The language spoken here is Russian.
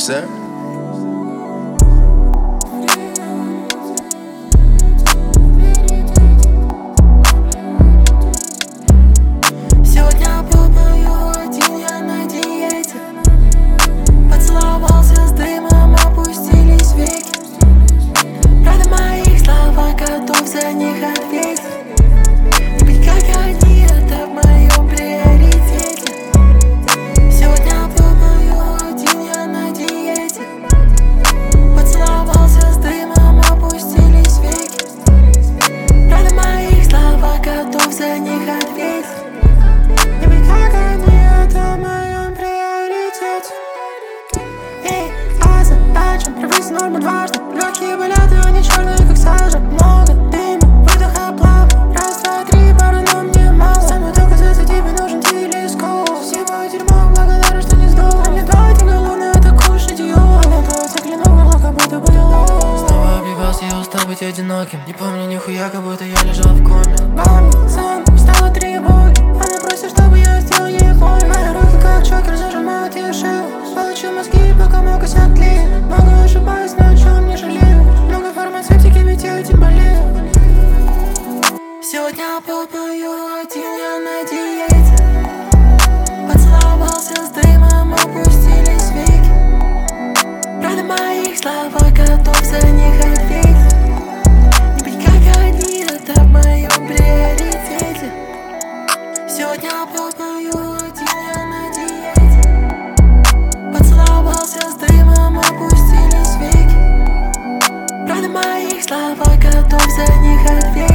Understand? Сегодня попою один, я на диете. Поцеловался с дымом, опустились веки. Правда моих слов, готов за них ответить. Не быть как они, это в моем приоритете. Сегодня попою один, я на диете. Поцеловался с дымом, опустились веки. Правда моих слов, готов за них ответить. Не быть как они, это в моем приоритете. Эй, а задача превысить норму дважды. Легкие полеты, они черные, как сажа. Много дыма, выдоха плавно. Раз, два, три, пары, но мне мало. Самое доказаться, тебе нужен телескоп. Всего дерьмо, благодарен, что не сдох. Мне два тяголовно, это кушать ее. Мне два заклянул горло, как будто бы лох. Снова обливался, я устал быть одиноким. Не помню нихуя, как будто я лежал в коме. Помню, сон, устала тревоги. Она просит, чтобы я сделал ей боль. Мои руки, как чокер, зажимают ее шею. Получу мозги, пока мог светлее. Много ошибаюсь, но о чем не жалею. Много фармацевтики, ведь я этим болею. Сегодня попою один, я на диете. Поцеловался с дымом, опустились веки. Правда моих слов, готов за них ответить. Не быть как они, это в моем приоритете. Сегодня попою один, я на диете. Поцеловался с дымом, опустились веки. Правда моих слов, готов за них ответить.